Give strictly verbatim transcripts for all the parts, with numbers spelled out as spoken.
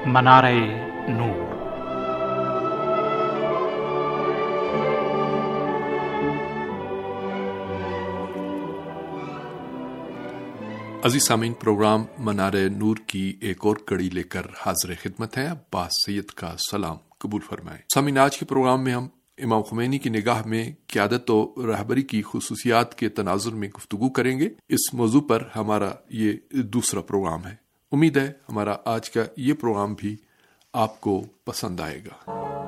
منارہ نور۔ عزیز سامعین، پروگرام منارہ نور کی ایک اور کڑی لے کر حاضر خدمت ہے۔ عباس سید کا سلام قبول فرمائیں۔ سامعین، آج کے پروگرام میں ہم امام خمینی کی نگاہ میں قیادت و رہبری کی خصوصیات کے تناظر میں گفتگو کریں گے۔ اس موضوع پر ہمارا یہ دوسرا پروگرام ہے۔ امید ہے ہمارا آج کا یہ پروگرام بھی آپ کو پسند آئے گا۔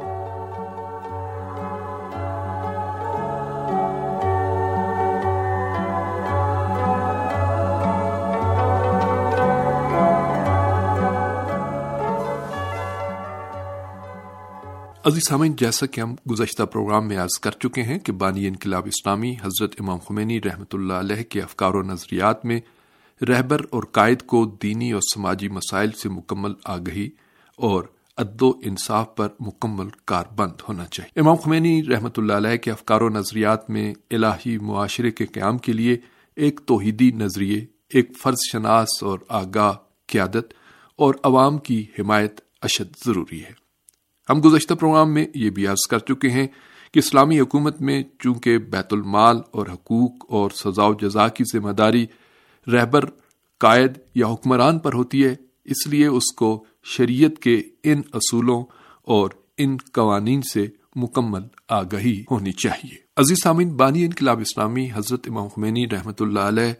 عزیز سامعین، جیسا کہ ہم گزشتہ پروگرام میں عرض کر چکے ہیں کہ بانی انقلاب اسلامی حضرت امام خمینی رحمۃ اللہ علیہ کے افکار و نظریات میں رہبر اور قائد کو دینی اور سماجی مسائل سے مکمل آگہی اور عدل و انصاف پر مکمل کاربند ہونا چاہیے۔ امام خمینی رحمۃ اللہ علیہ کے افکار و نظریات میں الہی معاشرے کے قیام کے لیے ایک توحیدی نظریے، ایک فرض شناس اور آگاہ قیادت اور عوام کی حمایت اشد ضروری ہے۔ ہم گزشتہ پروگرام میں یہ بھی عرض کر چکے ہیں کہ اسلامی حکومت میں چونکہ بیت المال اور حقوق اور سزا و جزا کی ذمہ داری رہبر، قائد یا حکمران پر ہوتی ہے، اس لیے اس کو شریعت کے ان اصولوں اور ان قوانین سے مکمل آگاہی ہونی چاہیے۔ عزیز سامعین، بانی انقلاب اسلامی حضرت امام خمینی رحمۃ اللہ علیہ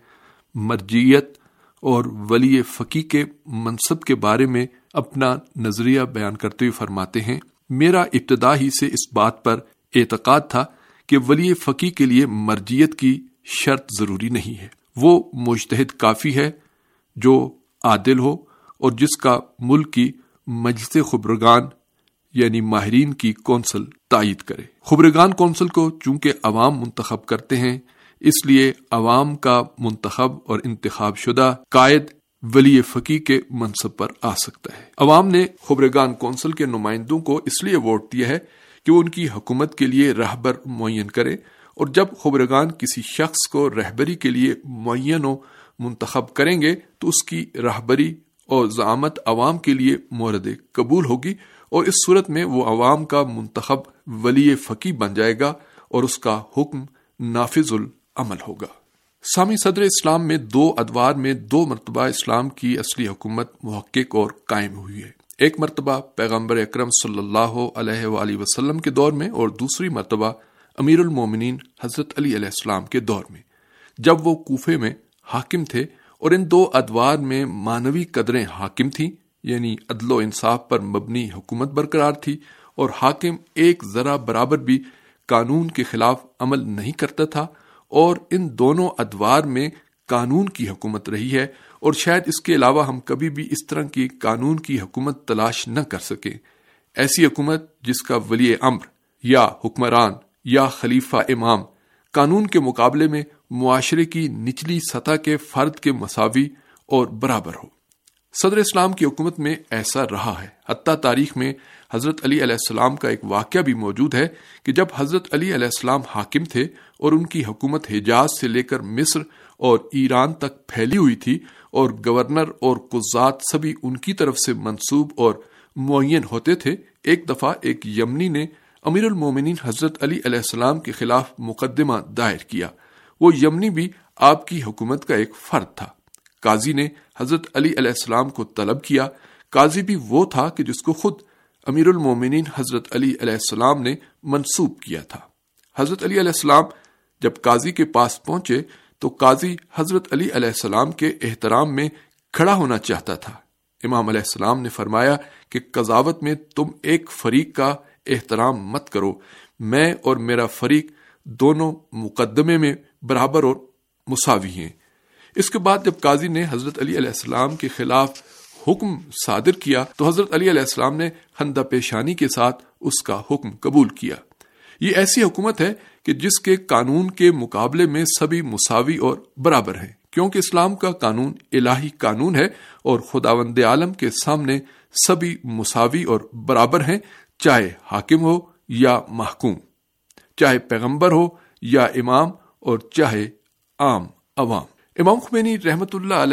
مرجعیت اور ولی فقیہ کے منصب کے بارے میں اپنا نظریہ بیان کرتے ہوئے فرماتے ہیں، میرا ابتدا ہی سے اس بات پر اعتقاد تھا کہ ولی فقیہ کے لیے مرجعیت کی شرط ضروری نہیں ہے، وہ مجتہد کافی ہے جو عادل ہو اور جس کا ملک کی مجلس خبرگان یعنی ماہرین کی کونسل تائید کرے۔ خبرگان کونسل کو چونکہ عوام منتخب کرتے ہیں، اس لیے عوام کا منتخب اور انتخاب شدہ قائد ولی فقیہ کے منصب پر آ سکتا ہے۔ عوام نے خبرگان کونسل کے نمائندوں کو اس لیے ووٹ دیا ہے کہ وہ ان کی حکومت کے لیے رہبر معین کرے، اور جب خبرگان کسی شخص کو رہبری کے لیے معین و منتخب کریں گے تو اس کی رہبری اور زعامت عوام کے لیے مورد قبول ہوگی، اور اس صورت میں وہ عوام کا منتخب ولی فقیہ بن جائے گا اور اس کا حکم نافذ العمل ہوگا۔ سامع، صدر اسلام میں دو ادوار میں دو مرتبہ اسلام کی اصلی حکومت محقق اور قائم ہوئی ہے۔ ایک مرتبہ پیغمبر اکرم صلی اللہ علیہ وآلہ وسلم کے دور میں، اور دوسری مرتبہ امیر المومنین حضرت علی علیہ السلام کے دور میں، جب وہ کوفے میں حاکم تھے، اور ان دو ادوار میں معنوی قدریں حاکم تھیں، یعنی عدل و انصاف پر مبنی حکومت برقرار تھی، اور حاکم ایک ذرہ برابر بھی قانون کے خلاف عمل نہیں کرتا تھا، اور ان دونوں ادوار میں قانون کی حکومت رہی ہے، اور شاید اس کے علاوہ ہم کبھی بھی اس طرح کی قانون کی حکومت تلاش نہ کر سکیں۔ ایسی حکومت جس کا ولی امر یا حکمران یا خلیفہ امام قانون کے مقابلے میں معاشرے کی نچلی سطح کے فرد کے مساوی اور برابر ہو۔ صدر اسلام کی حکومت میں ایسا رہا ہے، حتیٰ تاریخ میں حضرت علی علیہ السلام کا ایک واقعہ بھی موجود ہے کہ جب حضرت علی علیہ السلام حاکم تھے اور ان کی حکومت حجاز سے لے کر مصر اور ایران تک پھیلی ہوئی تھی، اور گورنر اور قضات سبھی ان کی طرف سے منصوب اور معین ہوتے تھے، ایک دفعہ ایک یمنی نے امیر المومنین حضرت علی علیہ السلام کے خلاف مقدمہ دائر کیا۔ وہ یمنی بھی آپ کی حکومت کا ایک فرد تھا۔ قاضی نے حضرت علی علیہ السلام کو طلب کیا۔ قاضی بھی وہ تھا کہ جس کو خود امیر المومنین حضرت علی علیہ السلام نے منصوب کیا تھا۔ حضرت علی علیہ السلام جب قاضی کے پاس پہنچے تو قاضی حضرت علی علیہ السلام کے احترام میں کھڑا ہونا چاہتا تھا۔ امام علیہ السلام نے فرمایا کہ قضاوت میں تم ایک فریق کا احترام مت کرو، میں اور میرا فریق دونوں مقدمے میں برابر اور مساوی ہیں۔ اس کے بعد جب قاضی نے حضرت علی علیہ السلام کے خلاف حکم صادر کیا تو حضرت علی علیہ السلام نے خندہ پیشانی کے ساتھ اس کا حکم قبول کیا۔ یہ ایسی حکومت ہے کہ جس کے قانون کے مقابلے میں سبھی مساوی اور برابر ہیں، کیونکہ اسلام کا قانون الہی قانون ہے، اور خداوند عالم کے سامنے سبھی مساوی اور برابر ہیں، چاہے حاکم ہو یا محکوم، چاہے پیغمبر ہو یا امام، اور چاہے عام عوام۔ امام خمینی رحمت اللہ علیہ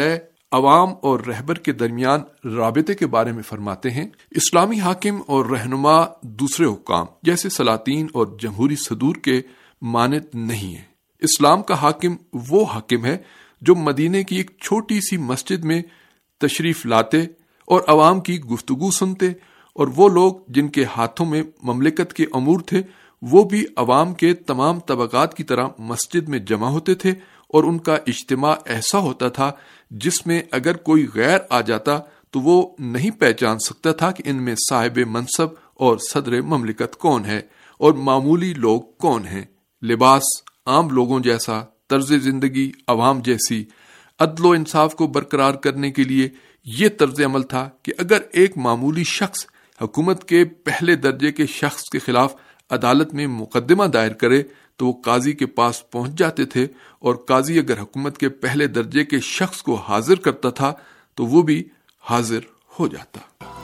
عوام اور رہبر کے درمیان رابطے کے بارے میں فرماتے ہیں، اسلامی حاکم اور رہنما دوسرے حکام جیسے سلاطین اور جمہوری صدور کے مانند نہیں ہیں۔ اسلام کا حاکم وہ حاکم ہے جو مدینے کی ایک چھوٹی سی مسجد میں تشریف لاتے اور عوام کی گفتگو سنتے، اور وہ لوگ جن کے ہاتھوں میں مملکت کے امور تھے وہ بھی عوام کے تمام طبقات کی طرح مسجد میں جمع ہوتے تھے، اور ان کا اجتماع ایسا ہوتا تھا جس میں اگر کوئی غیر آ جاتا تو وہ نہیں پہچان سکتا تھا کہ ان میں صاحب منصب اور صدر مملکت کون ہے اور معمولی لوگ کون ہیں۔ لباس عام لوگوں جیسا، طرز زندگی عوام جیسی، عدل و انصاف کو برقرار کرنے کے لیے یہ طرز عمل تھا کہ اگر ایک معمولی شخص حکومت کے پہلے درجے کے شخص کے خلاف عدالت میں مقدمہ دائر کرے تو وہ قاضی کے پاس پہنچ جاتے تھے، اور قاضی اگر حکومت کے پہلے درجے کے شخص کو حاضر کرتا تھا تو وہ بھی حاضر ہو جاتا۔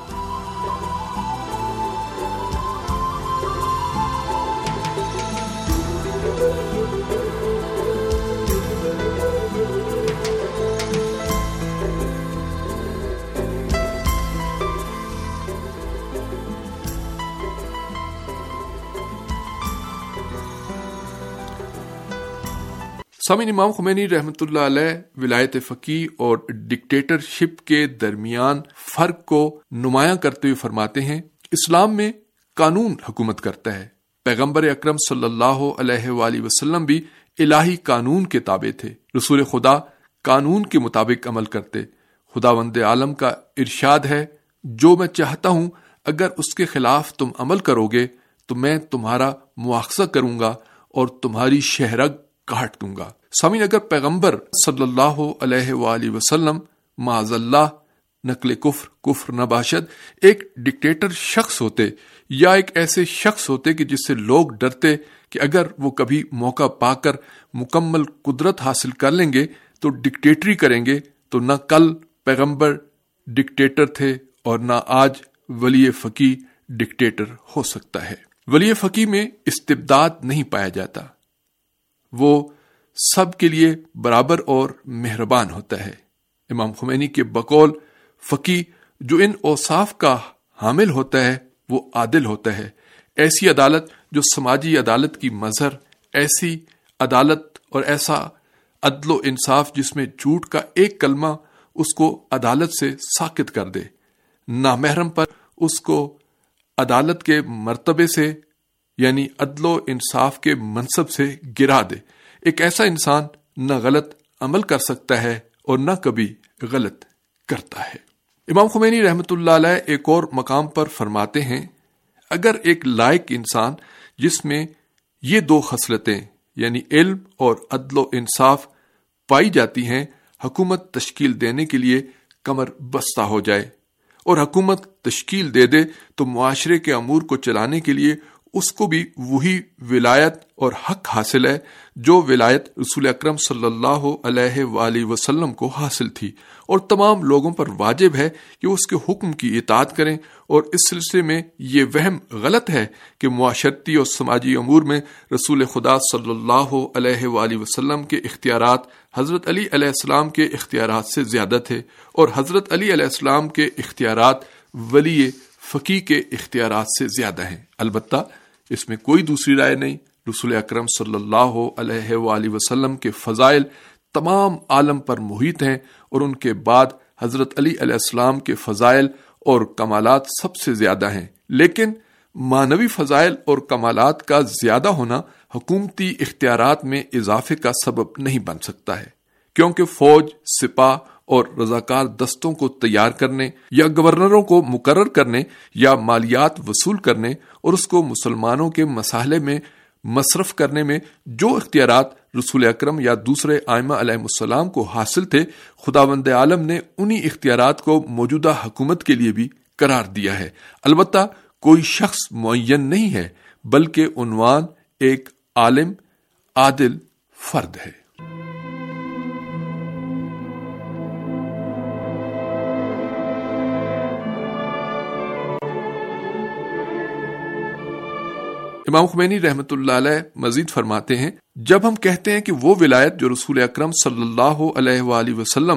سامعین، امام خمینی رحمۃ اللہ علیہ ولایت فقیہ اور ڈکٹیٹرشپ کے درمیان فرق کو نمایاں کرتے ہوئے فرماتے ہیں، اسلام میں قانون حکومت کرتا ہے۔ پیغمبر اکرم صلی اللہ علیہ وآلہ وسلم بھی الہی قانون کے تابع تھے۔ رسول خدا قانون کے مطابق عمل کرتے۔ خداوند عالم کا ارشاد ہے، جو میں چاہتا ہوں اگر اس کے خلاف تم عمل کرو گے تو میں تمہارا مواخذہ کروں گا اور تمہاری شہرگ کاٹ دوں گا۔ سامعین، اگر پیغمبر صلی اللہ علیہ وآلہ وسلم معاذ اللہ نقل کفر کفر نباشد ایک ڈکٹیٹر شخص ہوتے، یا ایک ایسے شخص ہوتے کہ جس سے لوگ ڈرتے کہ اگر وہ کبھی موقع پا کر مکمل قدرت حاصل کر لیں گے تو ڈکٹیٹری کریں گے، تو نہ کل پیغمبر ڈکٹیٹر تھے اور نہ آج ولی فقیہ ڈکٹیٹر ہو سکتا ہے۔ ولی فقیہ میں استبداد نہیں پایا جاتا، وہ سب کے لیے برابر اور مہربان ہوتا ہے۔ امام خمینی کے بقول فقیہ جو ان اوصاف کا حامل ہوتا ہے وہ عادل ہوتا ہے۔ ایسی عدالت جو سماجی عدالت کی مظہر، ایسی عدالت اور ایسا عدل و انصاف جس میں جھوٹ کا ایک کلمہ اس کو عدالت سے ساقط کر دے، نامحرم پر اس کو عدالت کے مرتبے سے یعنی عدل و انصاف کے منصب سے گرا دے۔ ایک ایسا انسان نہ غلط عمل کر سکتا ہے اور نہ کبھی غلط کرتا ہے۔ امام خمینی رحمۃ اللہ علیہ ایک اور مقام پر فرماتے ہیں، اگر ایک لائق انسان جس میں یہ دو خصلتیں یعنی علم اور عدل و انصاف پائی جاتی ہیں حکومت تشکیل دینے کے لیے کمر بستہ ہو جائے، اور حکومت تشکیل دے دے تو معاشرے کے امور کو چلانے کے لیے اس کو بھی وہی ولایت اور حق حاصل ہے جو ولایت رسول اکرم صلی اللہ علیہ وآلہ وسلم کو حاصل تھی، اور تمام لوگوں پر واجب ہے کہ اس کے حکم کی اطاعت کریں۔ اور اس سلسلے میں یہ وہم غلط ہے کہ معاشرتی اور سماجی امور میں رسول خدا صلی اللہ علیہ وآلہ وسلم کے اختیارات حضرت علی علیہ السلام کے اختیارات سے زیادہ تھے، اور حضرت علی علیہ السلام کے اختیارات ولی فقیہ کے اختیارات سے زیادہ ہیں۔ البتہ اس میں کوئی دوسری رائے نہیں، رسول اکرم صلی اللہ علیہ وآلہ وسلم کے فضائل تمام عالم پر محیط ہیں، اور ان کے بعد حضرت علی علیہ السلام کے فضائل اور کمالات سب سے زیادہ ہیں، لیکن معنوی فضائل اور کمالات کا زیادہ ہونا حکومتی اختیارات میں اضافے کا سبب نہیں بن سکتا ہے، کیونکہ فوج، سپاہ اور رضاکار دستوں کو تیار کرنے یا گورنروں کو مقرر کرنے یا مالیات وصول کرنے اور اس کو مسلمانوں کے مسائل میں مصرف کرنے میں جو اختیارات رسول اکرم یا دوسرے ائمہ علیہ السلام کو حاصل تھے، خداوند عالم نے انہی اختیارات کو موجودہ حکومت کے لیے بھی قرار دیا ہے۔ البتہ کوئی شخص معین نہیں ہے، بلکہ عنوان ایک عالم عادل فرد ہے۔ امام خمینی رحمۃ اللہ علیہ مزید فرماتے ہیں، جب ہم کہتے ہیں کہ وہ ولایت جو رسول اکرم صلی اللہ علیہ وآلہ وسلم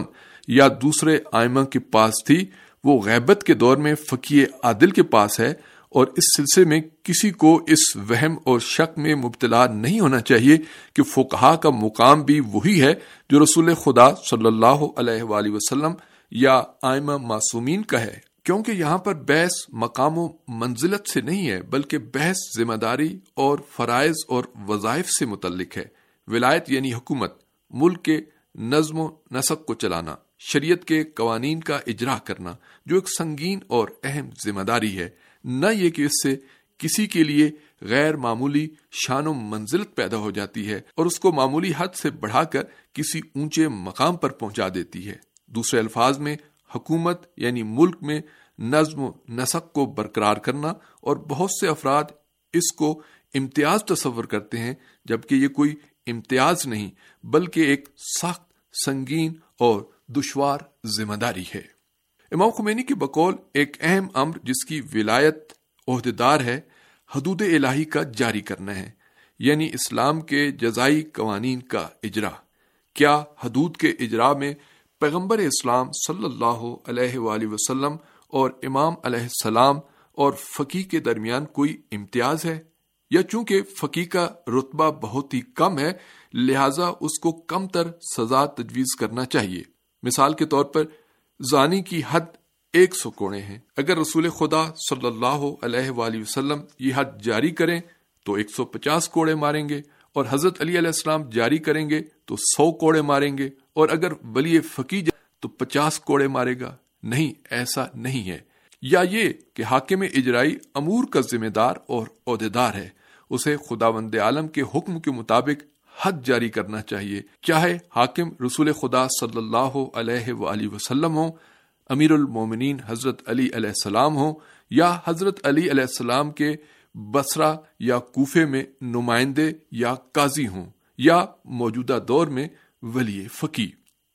یا دوسرے ائمہ کے پاس تھی وہ غیبت کے دور میں فقیہ عادل کے پاس ہے، اور اس سلسلے میں کسی کو اس وہم اور شک میں مبتلا نہیں ہونا چاہیے کہ فقہا کا مقام بھی وہی ہے جو رسول خدا صلی اللہ علیہ وآلہ وسلم یا ائمہ معصومین کا ہے، کیونکہ یہاں پر بحث مقام و منزلت سے نہیں ہے، بلکہ بحث ذمہ داری اور فرائض اور وظائف سے متعلق ہے۔ ولایت یعنی حکومت، ملک کے نظم و نسق کو چلانا، شریعت کے قوانین کا اجرا کرنا، جو ایک سنگین اور اہم ذمہ داری ہے، نہ یہ کہ اس سے کسی کے لیے غیر معمولی شان و منزلت پیدا ہو جاتی ہے اور اس کو معمولی حد سے بڑھا کر کسی اونچے مقام پر پہنچا دیتی ہے۔ دوسرے الفاظ میں حکومت یعنی ملک میں نظم و نسق کو برقرار کرنا، اور بہت سے افراد اس کو امتیاز تصور کرتے ہیں، جبکہ یہ کوئی امتیاز نہیں بلکہ ایک سخت، سنگین اور دشوار ذمہ داری ہے۔ امام خمینی کی بقول ایک اہم امر جس کی ولایت عہدیدار ہے، حدود الہی کا جاری کرنا ہے، یعنی اسلام کے جزائی قوانین کا اجرا۔ کیا حدود کے اجرا میں پیغمبر اسلام صلی اللہ علیہ وآلہ وسلم اور امام علیہ السلام اور فقیہ کے درمیان کوئی امتیاز ہے، یا چونکہ فقیہ کا رتبہ بہت ہی کم ہے لہذا اس کو کم تر سزا تجویز کرنا چاہیے؟ مثال کے طور پر زانی کی حد ایک سو کوڑے ہیں، اگر رسول خدا صلی اللہ علیہ وآلہ وسلم یہ حد جاری کریں تو ایک سو پچاس کوڑے ماریں گے، اور حضرت علی علیہ السلام جاری کریں گے تو سو کوڑے ماریں گے، اور اگر ولی فقیہ تو پچاس کوڑے مارے گا۔ نہیں، ایسا نہیں ہے۔ یا یہ کہ حاکم اجرائی امور کا ذمہ دار اور عہدیدار ہے، اسے خداوند عالم کے حکم کے مطابق حد جاری کرنا چاہیے، چاہے حاکم رسول خدا صلی اللہ علیہ وآلہ وسلم ہوں، امیر المومنین حضرت علی علیہ السلام ہوں، یا حضرت علی علیہ السلام کے بصرہ یا کوفے میں نمائندے یا قاضی ہوں، یا موجودہ دور میں ولی فقیہ۔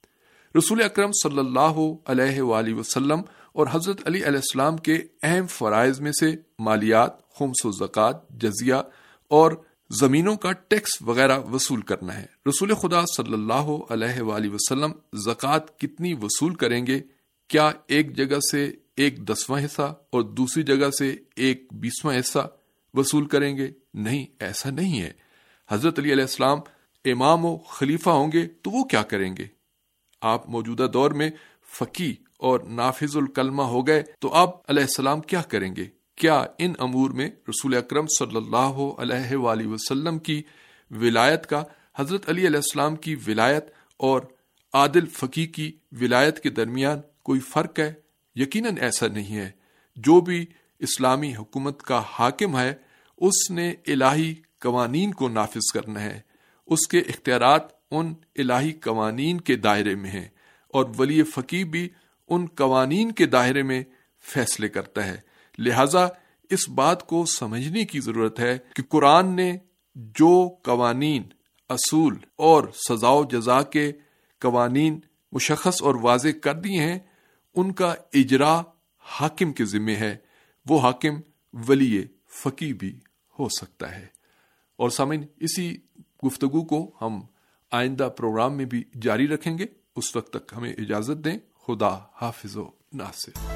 رسول اکرم صلی اللہ علیہ وآلہ وسلم اور حضرت علی علیہ السلام کے اہم فرائض میں سے مالیات، خمس و زکوٰۃ، جزیہ اور زمینوں کا ٹیکس وغیرہ وصول کرنا ہے۔ رسول خدا صلی اللہ علیہ وآلہ وسلم زکوٰۃ کتنی وصول کریں گے؟ کیا ایک جگہ سے ایک دسواں حصہ اور دوسری جگہ سے ایک بیسواں حصہ وصول کریں گے؟ نہیں، ایسا نہیں ہے۔ حضرت علی علیہ السلام امام و خلیفہ ہوں گے تو وہ کیا کریں گے؟ آپ موجودہ دور میں فقیہ اور نافذ الکلمہ ہو گئے تو آپ علیہ السلام کیا کریں گے؟ کیا ان امور میں رسول اکرم صلی اللہ علیہ وآلہ وسلم کی ولایت کا حضرت علی علیہ السلام کی ولایت اور عادل فقیہ کی ولایت کے درمیان کوئی فرق ہے؟ یقیناً ایسا نہیں ہے۔ جو بھی اسلامی حکومت کا حاکم ہے اس نے الہی قوانین کو نافذ کرنا ہے، اس کے اختیارات ان الہی قوانین کے دائرے میں ہیں، اور ولی فقیہ بھی ان قوانین کے دائرے میں فیصلے کرتا ہے۔ لہذا اس بات کو سمجھنے کی ضرورت ہے کہ قرآن نے جو قوانین، اصول اور سزا و جزا کے قوانین مشخص اور واضح کر دیے ہیں، ان کا اجرا حاکم کے ذمہ ہے۔ وہ حاکم ولی فقیہ بھی ہو سکتا ہے۔ اور سامعین، اسی گفتگو کو ہم آئندہ پروگرام میں بھی جاری رکھیں گے۔ اس وقت تک ہمیں اجازت دیں۔ خدا حافظ و ناصر۔